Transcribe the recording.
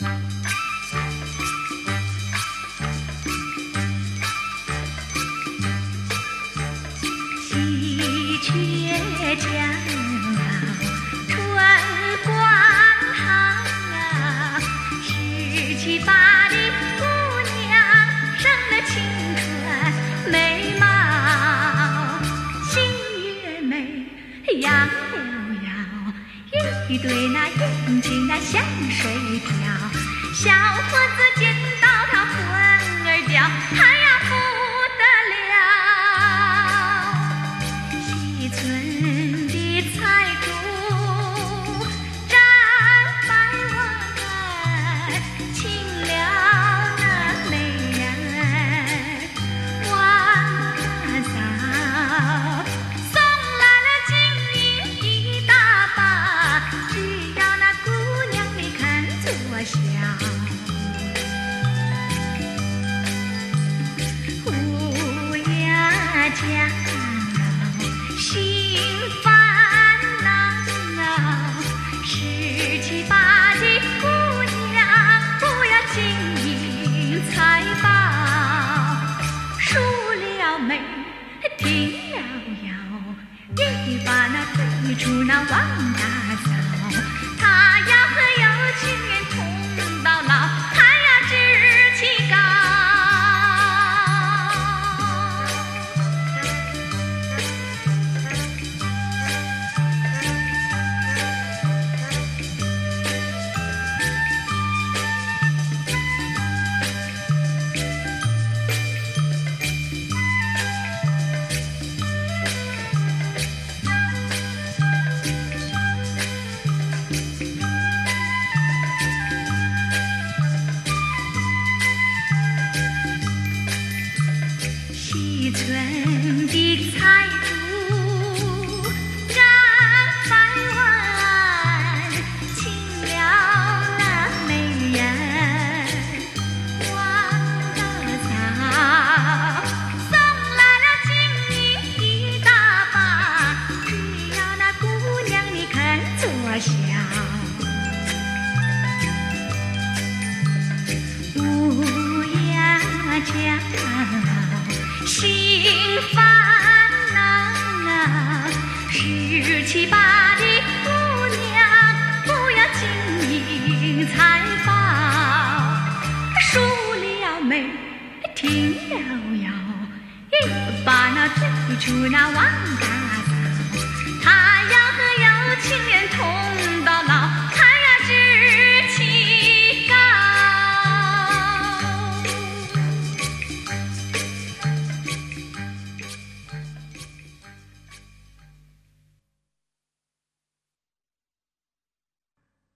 喜鹊江啊，春光好啊，17、18的姑娘生得青春美貌，新月美杨柳腰，一对那眼睛那像水漂，小伙子见到她魂儿掉，哎呀不得了，西村的财主张百万，请了那美人王大嫂，送来了金银一大把，只要那姑娘你肯坐下。乌鸦家心烦恼，17、18的姑娘不要金银财宝，输了眉停了腰，一把那推出那王大嫂，她要和有情人同到老，还要志气高。西村的财主张百万，请了那美人王大嫂，送来了金银一大把，只要那姑娘你肯坐下。乌鸦家心烦恼，17、18的姑娘不要金银财宝，输了眉停了腰，一把那推出那王大